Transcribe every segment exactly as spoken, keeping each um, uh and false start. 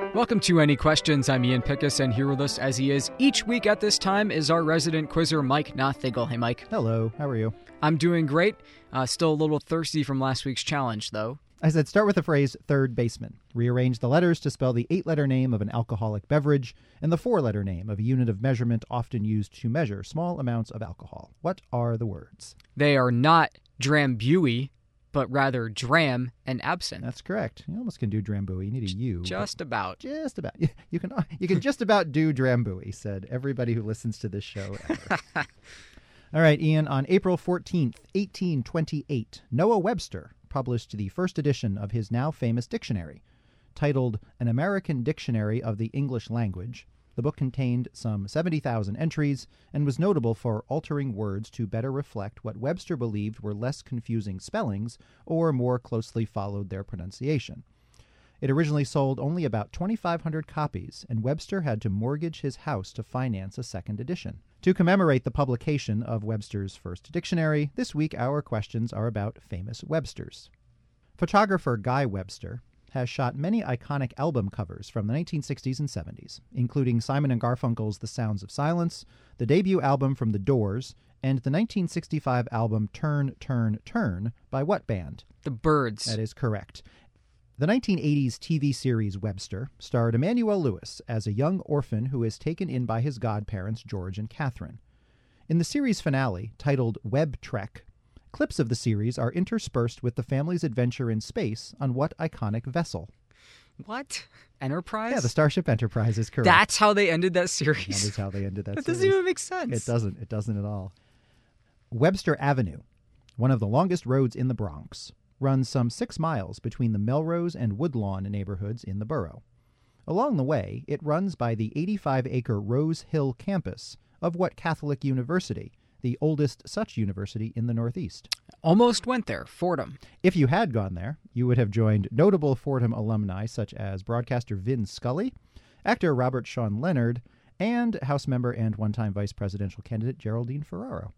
Welcome to Any Questions. I'm Ian Pickus, and here with us, as he is each week at this time, is our resident quizzer, Mike Nothingle. Hey, Mike. Hello. How are you? I'm doing great. Uh, still a little thirsty from last week's challenge, though. I said start with the phrase third baseman. Rearrange the letters to spell the eight-letter name of an alcoholic beverage and the four-letter name of a unit of measurement often used to measure small amounts of alcohol. What are the words? They are not Drambuie, but rather dram and absinthe. That's correct. You almost can do Drambuie. You need a U. Just about. Just about. You can you can just about do Drambuie, said everybody who listens to this show ever. All right, Ian, on April fourteenth, eighteen twenty-eight, Noah Webster published the first edition of his now famous dictionary. Titled An American Dictionary of the English Language, the book contained some seventy thousand entries and was notable for altering words to better reflect what Webster believed were less confusing spellings or more closely followed their pronunciation. It originally sold only about twenty-five hundred copies, and Webster had to mortgage his house to finance a second edition. To commemorate the publication of Webster's first dictionary, this week our questions are about famous Websters. Photographer Guy Webster has shot many iconic album covers from the nineteen sixties and seventies, including Simon and Garfunkel's The Sounds of Silence, the debut album from The Doors, and the nineteen sixty-five album Turn, Turn, Turn by what band? The Byrds. That is correct. The nineteen eighties T V series Webster starred Emmanuel Lewis as a young orphan who is taken in by his godparents George and Catherine. In the series finale, titled Web Trek, clips of the series are interspersed with the family's adventure in space on what iconic vessel? What? Enterprise? Yeah, the Starship Enterprise is correct. That's how they ended that series? That is how they ended that That series. doesn't even make sense. It doesn't. It doesn't at all. Webster Avenue, one of the longest roads in the Bronx, runs some six miles between the Melrose and Woodlawn neighborhoods in the borough. Along the way, it runs by the eighty-five acre Rose Hill campus of what Catholic university, the oldest such university in the Northeast? Almost went there, Fordham. If you had gone there, you would have joined notable Fordham alumni such as broadcaster Vin Scully, actor Robert Sean Leonard, and House member and one-time vice presidential candidate Geraldine Ferraro.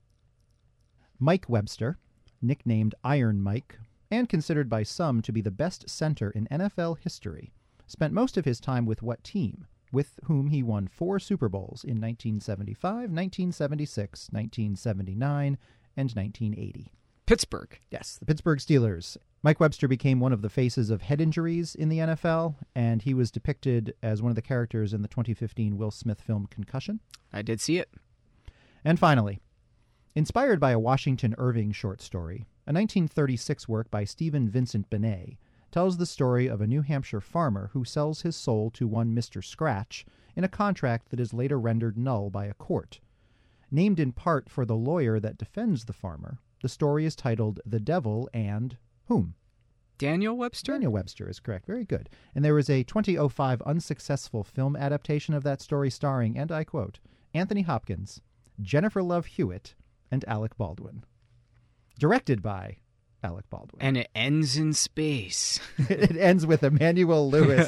Mike Webster, nicknamed Iron Mike, and considered by some to be the best center in N F L history, spent most of his time with what team, with whom he won four Super Bowls in nineteen seventy-five, nineteen seventy-six, nineteen seventy-nine, and nineteen eighty. Pittsburgh. Yes, the Pittsburgh Steelers. Mike Webster became one of the faces of head injuries in the N F L, and he was depicted as one of the characters in the twenty fifteen Will Smith film Concussion. I did see it. And finally, inspired by a Washington Irving short story, a nineteen thirty-six work by Stephen Vincent Benet tells the story of a New Hampshire farmer who sells his soul to one Mister Scratch in a contract that is later rendered null by a court. Named in part for the lawyer that defends the farmer, the story is titled The Devil and whom? Daniel Webster? Daniel Webster is correct. Very good. And there was a twenty oh five unsuccessful film adaptation of that story starring, and I quote, Anthony Hopkins, Jennifer Love Hewitt, and Alec Baldwin. Directed by Alec Baldwin. And it ends in space. It ends with Emmanuel Lewis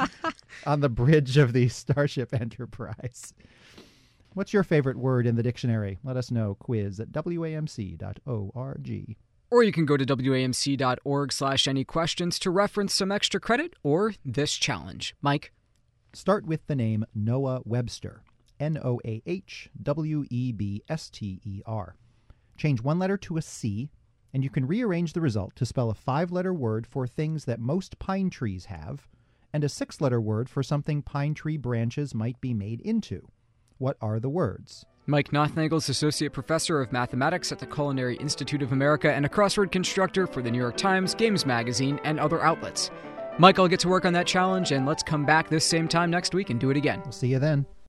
on the bridge of the Starship Enterprise. What's your favorite word in the dictionary? Let us know. Quiz at W A M C dot org. Or you can go to W A M C dot org slash any questions to reference some extra credit or this challenge. Mike? Start with the name Noah Webster. N O A H W E B S T E R. Change one letter to a C, and you can rearrange the result to spell a five-letter word for things that most pine trees have, and a six-letter word for something pine tree branches might be made into. What are the words? Mike Nothingle is Associate Professor of Mathematics at the Culinary Institute of America and a crossword constructor for the New York Times, Games Magazine, and other outlets. Mike, I'll get to work on that challenge, and let's come back this same time next week and do it again. We'll see you then.